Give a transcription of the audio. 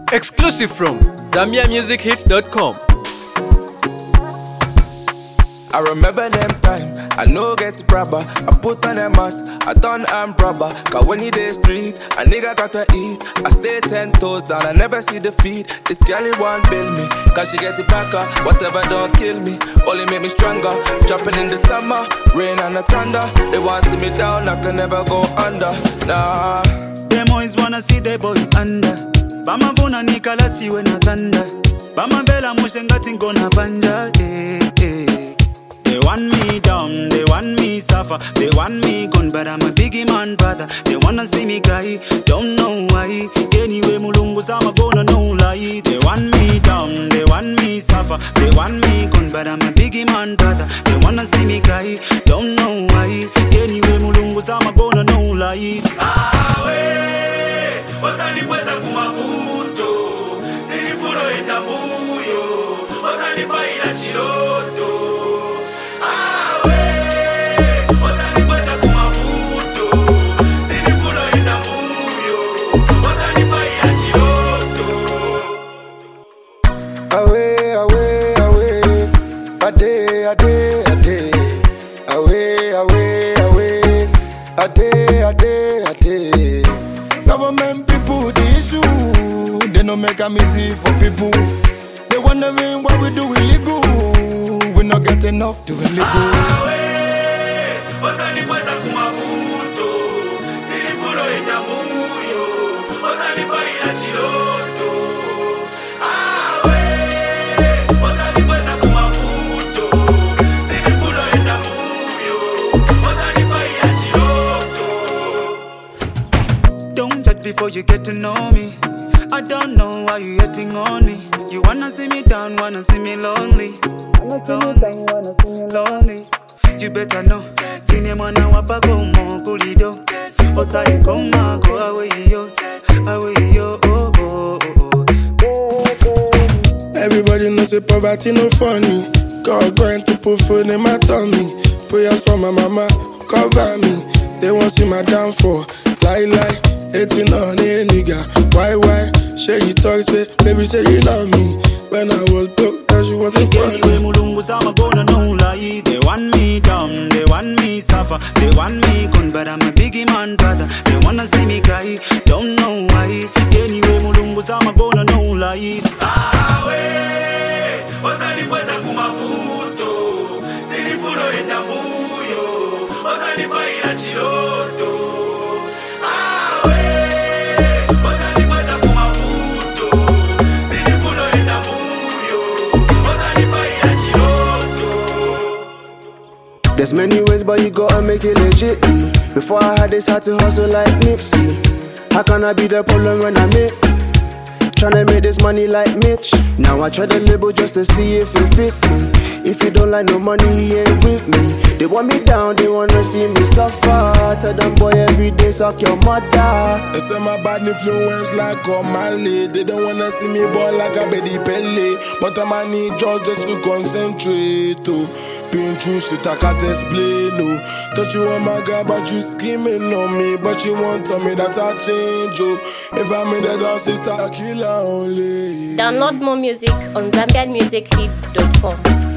Exclusive from ZambiaMusicHits.com. I remember them time, I no get the proper. I put on a mask, I turn arm robber. Cause when you dey street, a nigga gotta eat. I stay 10 toes down, I never see defeat. This girl won't build me, cause she get it back up. Whatever don't kill me, only make me stronger. Jumping in the summer, rain and the thunder. They want see me down, I can never go under. Nah. Them always wanna see the boy under. Bama vuna nikala siwe na thunder. Bama vela mushengati ngona panja. They want me down, they want me suffer. They want me gone, but I'm a biggie man brother. They wanna see me cry, don't know why. Anyway, mulungu sama bona no lie. They want me down, they want me suffer. They want me gone, but I'm a biggie man brother. They wanna see me cry, don't know why. Anyway, mulungu sama bona no lie. Osani pweza kumafuto, sini fulo enda muyo. Osani paira chiroto. Osani pweza kumafuto, sini fulo enda muyo. Osani paira chiroto. Away, away, away. Ade, ade, ade. Away, away, away. Ade, ade, ade. Government people, the issue. They don't make a easy for people. They wondering what we do illegal. We not get enough to illegal. Osani pweza kumafuto, sini fulo enda muyo. Osani paira chiroto. Osani pweza kumafuto, sini fulo enda muyo. Osani paira chiroto. Don't judge before you get to know me. I don't know why you hating on me. You wanna see me down, wanna see me lonely. Lonely. You better know. Sine mwana wapa komo kulido. Osai koma go away yo, oh oh oh. Everybody knows that poverty no funny. God going to put food in my tummy. Prayers for my mama, cover me. They won't see my downfall. Lie, hating on a nigga. Why? Say you talk, say, baby, say you love me. When I was broke, that she wasn't funny. Mulungu sama bona no lie. They want me down, they want me suffer. They want me gone, but I'm a biggie man brother. They wanna see me cry, don't know why. Anyway, mulungu sama bona no lie. Osani pweza kumafuto, sini fulo enda muyo. Osani paira chiroto. Osani pweza kumafuto, sini fulo enda muyo. Osani paira chiroto. There's many ways, but you gotta make it legit. Before I had this, had to hustle like Nipsey. How can I be the problem when I'm it? Tryna make this money like Mitch. Now I try to label just to see if it fits me. If you don't like no money, he ain't with me. They want me down, they wanna see me suffer. Tell them boy every day suck your mother. They say my bad influence like Omale. They don't wanna see me ball like a Betty Pele. But I need just to concentrate. Been through shit I can't explain. Touch you on my guy, but you scheming on me. But you won't tell me that I change. If I'm in the dance, sister, I kill her only. Download more music on ZambianMusicHits.com.